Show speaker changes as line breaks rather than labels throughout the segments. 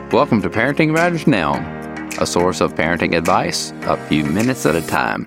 Welcome to Parenting Matters Now, a source of parenting advice a few minutes at a time.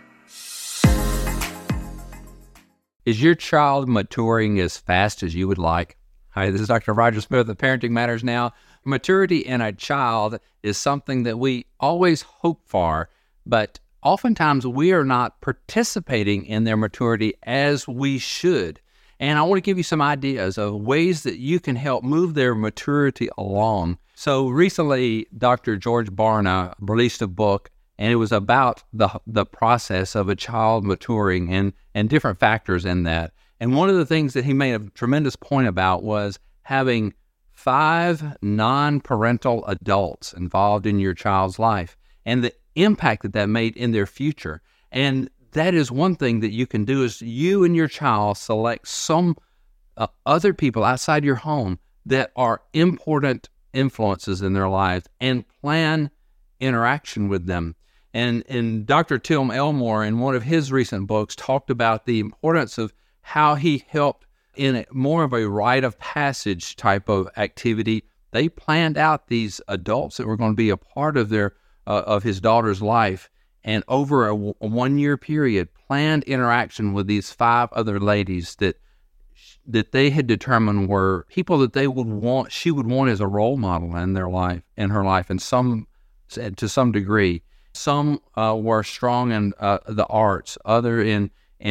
Is your child maturing as fast as you would like? Hi, this is Dr. Roger Smith of Parenting Matters Now. Maturity in a child is something that we always hope for, but oftentimes we are not participating in their maturity as we should. And I want to give you some ideas of ways that you can help move their maturity along. So recently, Dr. George Barna released a book, and it was about the process of a child maturing and different factors in that. And one of the things that he made a tremendous point about was having 5 non-parental adults involved in your child's life and the impact that made in their future. And that is one thing that you can do, is you and your child select some other people outside your home that are important influences in their lives and plan interaction with them. And Dr. Tim Elmore, in one of his recent books, talked about the importance of how he helped in more of a rite of passage type of activity. They planned out these adults that were going to be a part of of his daughter's life, and over a 1-year period, planned interaction with these 5 other ladies that they had determined were people that she would want as a role model in her life, and some, to some degree. Some were strong in the arts, other in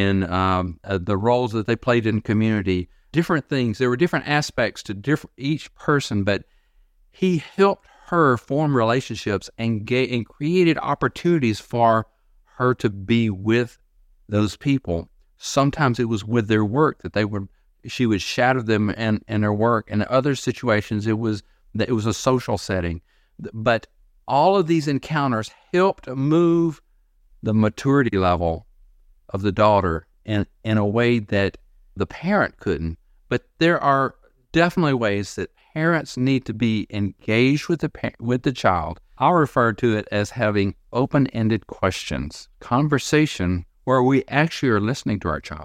the roles that they played in community, different things. There were different aspects to each person, but he helped her form relationships and created opportunities for her to be with those people. Sometimes it was with their work that she would shadow them in their work. In other situations, it was a social setting. But all of these encounters helped move the maturity level of the daughter in a way that the parent couldn't. But there are definitely ways that parents need to be engaged with the child. I'll refer to it as having open-ended questions, conversation where we actually are listening to our child.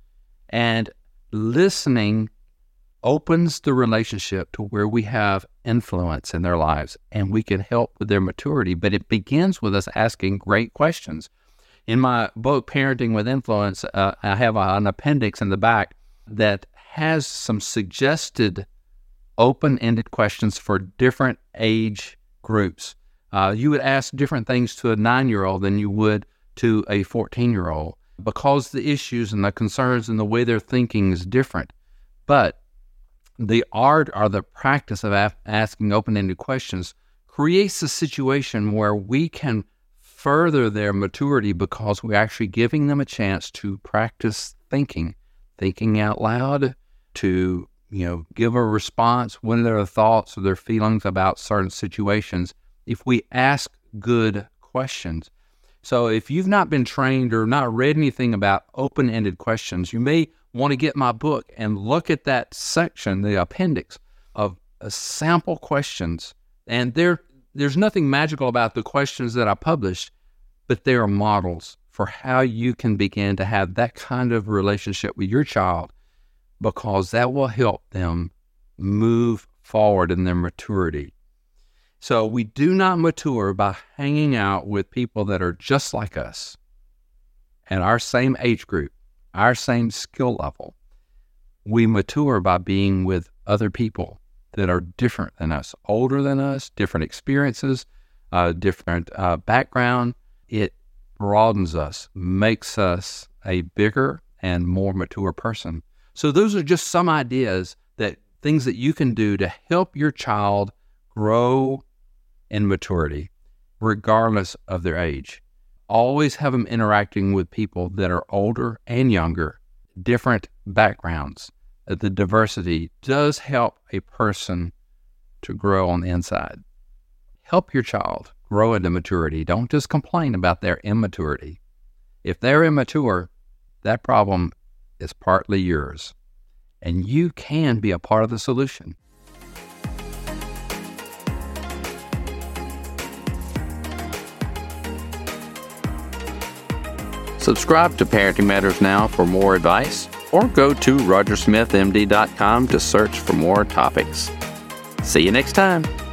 And listening opens the relationship to where we have influence in their lives and we can help with their maturity. But it begins with us asking great questions. In my book, Parenting with Influence, I have an appendix in the back that has some suggested open-ended questions for different age groups. You would ask different things to a 9-year-old than you would to a 14-year-old because the issues and the concerns and the way they're thinking is different. But the art or the practice of asking open-ended questions creates a situation where we can further their maturity because we're actually giving them a chance to practice thinking out loud, to give a response when there are thoughts or their feelings about certain situations if we ask good questions. So if you've not been trained or not read anything about open-ended questions, you may want to get my book and look at that section, the appendix of sample questions. And there's nothing magical about the questions that I published, but they are models for how you can begin to have that kind of relationship with your child, because that will help them move forward in their maturity. So we do not mature by hanging out with people that are just like us and our same age group, our same skill level. We mature by being with other people that are different than us, older than us, different experiences, different background. It broadens us, makes us a bigger and more mature person. So those are just some ideas, things that you can do to help your child grow in maturity, regardless of their age. Always have them interacting with people that are older and younger, different backgrounds. The diversity does help a person to grow on the inside. Help your child grow into maturity. Don't just complain about their immaturity. If they're immature, that problem is partly yours, and you can be a part of the solution. Subscribe to Parenting Matters Now for more advice, or go to rogersmithmd.com to search for more topics. See you next time.